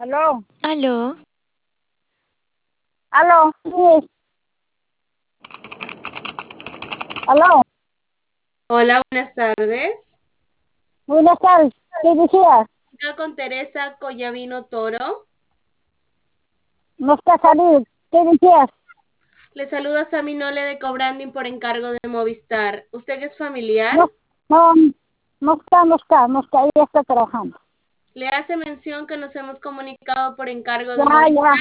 Aló, Aló, aló, sí, aló, Hola, buenas tardes. buenas tardes, ¿qué decías? Acá con Teresa Collavino Toro. No está salido, ¿qué decías? Le saluda Sami Nole de Cobranding por encargo de Movistar. ¿Usted es familiar? No, no, no está, ella está trabajando. Le hace mención que nos hemos comunicado por encargo Ya, de Movistar. ya,